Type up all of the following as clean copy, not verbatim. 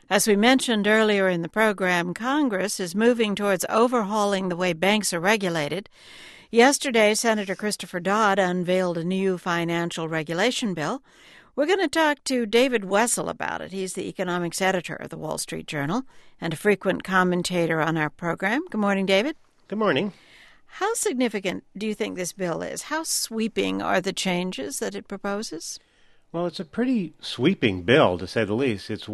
As we mentioned earlier in the program, Congress is moving towards overhauling the way banks are regulated. Yesterday, Senator Christopher Dodd unveiled a new financial regulation bill. We're going to talk to David Wessel about it. He's the economics editor of the Wall Street Journal and a frequent commentator on our program. Good morning, David. Good morning. How significant do you think this bill is? How sweeping are the changes that it proposes? Well, it's a pretty sweeping bill, to say the least. It's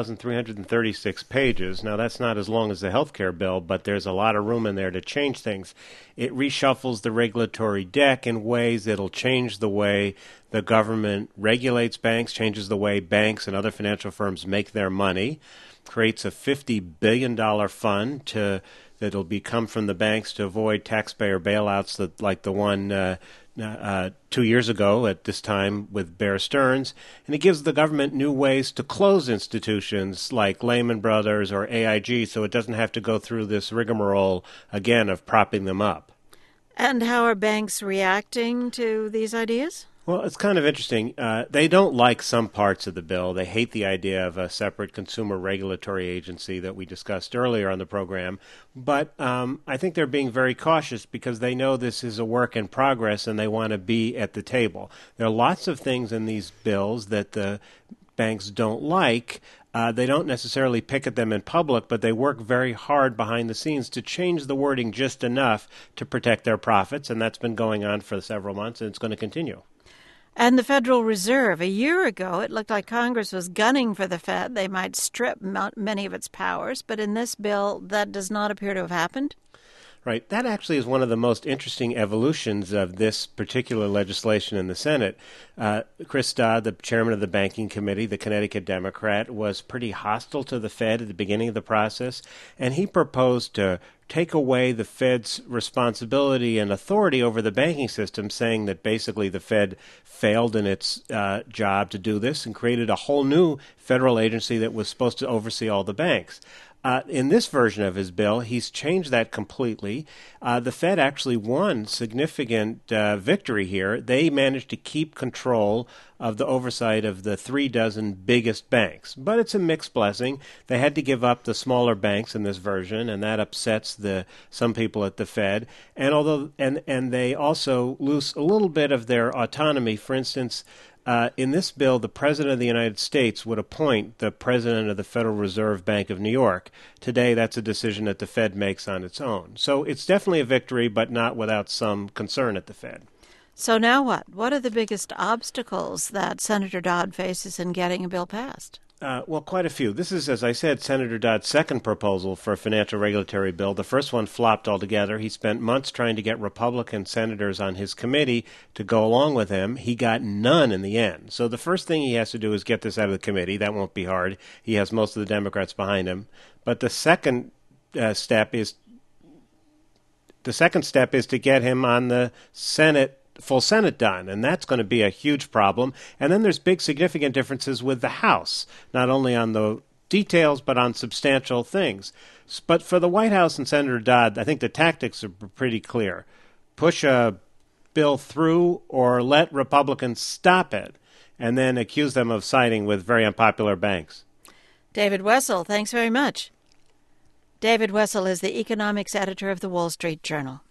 1,336 pages. Now, that's not as long as the health care bill, but there's a lot of room in there to change things. It reshuffles the regulatory deck in ways that'll change the way the government regulates banks, changes the way banks and other financial firms make their money, creates a $50 billion fund that'll come from the banks to avoid taxpayer bailouts like the one 2 years ago at this time with Bear Stearns, and it gives the government new ways to close institutions like Lehman Brothers or AIG so it doesn't have to go through this rigmarole again of propping them up. And how are banks reacting to these ideas? Well, it's kind of interesting. They don't like some parts of the bill. They hate the idea of a separate consumer regulatory agency that we discussed earlier on the program. But I think they're being very cautious because they know this is a work in progress and they want to be at the table. There are lots of things in these bills that the banks don't like. They don't necessarily pick at them in public, but they work very hard behind the scenes to change the wording just enough to protect their profits. And that's been going on for several months, and it's going to continue. And the Federal Reserve. A year ago, it looked like Congress was gunning for the Fed. They might strip many of its powers, but in this bill, that does not appear to have happened. Right. That actually is one of the most interesting evolutions of this particular legislation in the Senate. Chris Dodd, the chairman of the Banking Committee, the Connecticut Democrat, was pretty hostile to the Fed at the beginning of the process, and he proposed to take away the Fed's responsibility and authority over the banking system, saying that basically the Fed failed in its job to do this and created a whole new federal agency that was supposed to oversee all the banks. In this version of his bill, he's changed that completely. The Fed actually won significant victory here. They managed to keep control of the oversight of the 36 biggest banks. But it's a mixed blessing. They had to give up the smaller banks in this version, and that upsets some people at the Fed. And they also lose a little bit of their autonomy. For instance, in this bill, the President of the United States would appoint the President of the Federal Reserve Bank of New York. Today, that's a decision that the Fed makes on its own. So it's definitely a victory, but not without some concern at the Fed. So now what? What are the biggest obstacles that Senator Dodd faces in getting a bill passed? Well, quite a few. This is, as I said, Senator Dodd's second proposal for a financial regulatory bill. The first one flopped altogether. He spent months trying to get Republican senators on his committee to go along with him. He got none in the end. So the first thing he has to do is get this out of the committee. That won't be hard. He has most of the Democrats behind him. But the second step is to get him on the full Senate done, and that's going to be a huge problem. And then there's big significant differences with the House, not only on the details but on substantial things. But for the White House and Senator Dodd, I think the tactics are pretty clear. Push a bill through or let Republicans stop it and then accuse them of siding with very unpopular banks. David Wessel, thanks very much. David Wessel is the economics editor of the Wall Street Journal.